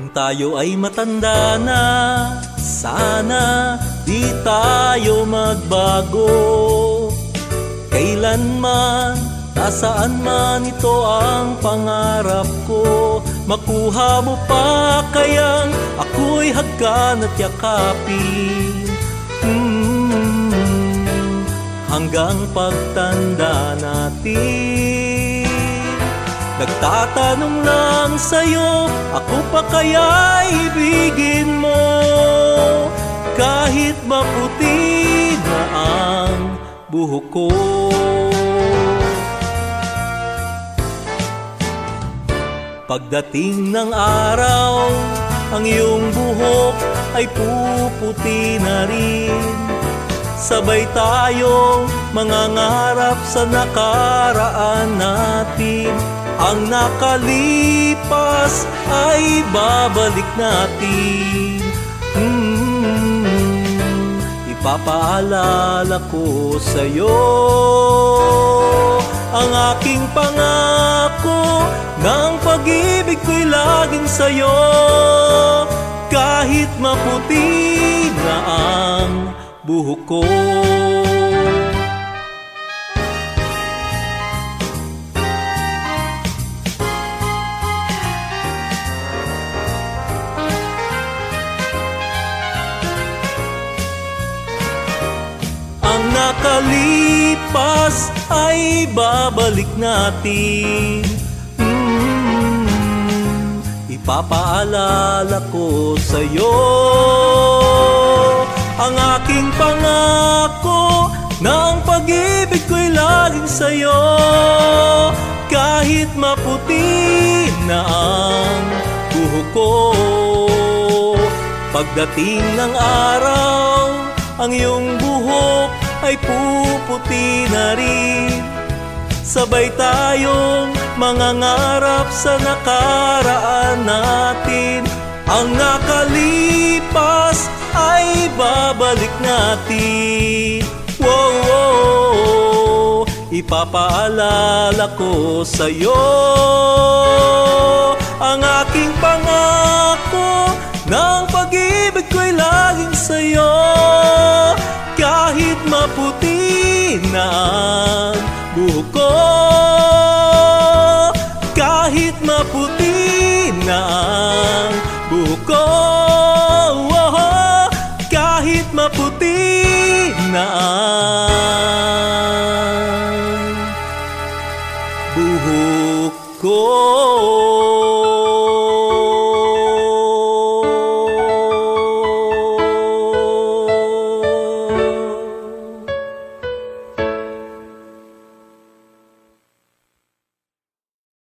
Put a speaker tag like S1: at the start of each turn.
S1: Tayo ay matanda na, sana di tayo magbago. Kailanman, nasaan man ito ang pangarap ko. Makuha mo pa kayang ako'y hagkan at yakapin, hanggang pagtanda natin. Nagtatanong lang sa'yo, ako pa kaya ibigin mo? Kahit maputi na ang buhok ko. Pagdating ng araw, ang iyong buhok ay puputi na rin. Sabay tayong mangangarap sa nakaraan natin. Ang nakalipas ay babalik natin. Ipapaalala ko sa'yo ang aking pangako, ng pag-ibig ko'y laging sa'yo. Kahit maputi na ang buhok ko. Ang nakalipas ay babalik natin. Ipapaalala ko sa'yo ang aking pangako, ng pag-ibig ko'y laging sa'yo. Kahit maputi na ang buhok ko. Pagdating ng araw, ang iyong buhok ay puputi na rin. Sabay tayong mangangarap sa nakaraan natin. Ang nakalipas ay babalik natin. Wow, wow. Ipapaalala ko sa'yo ang aking pangako, ng pag-ibig ko'y laging sa'yo.